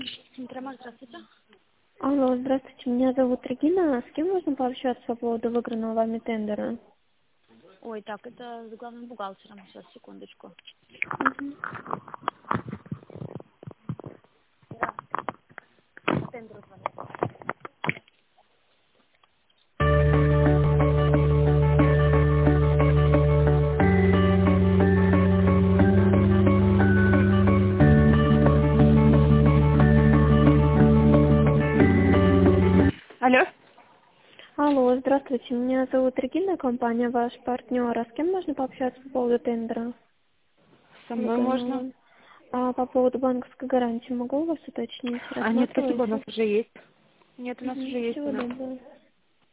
Центромар, здравствуйте. Алло, здравствуйте, меня зовут Регина. С кем можно пообщаться по поводу выигранного вами тендера? Ой, так, это с главным бухгалтером. Сейчас, секундочку. Мгм. Тендер звонит. Алло. Алло, здравствуйте, меня зовут Регина, компания ваш партнер. А с кем можно пообщаться по поводу тендера Со мной можно. выигранного? А по поводу банковской гарантии могу у вас уточнить? А нет, спасибо, у нас Рассматриваете? уже есть. Нет, у нас уже Угу. есть Всего она. доброго.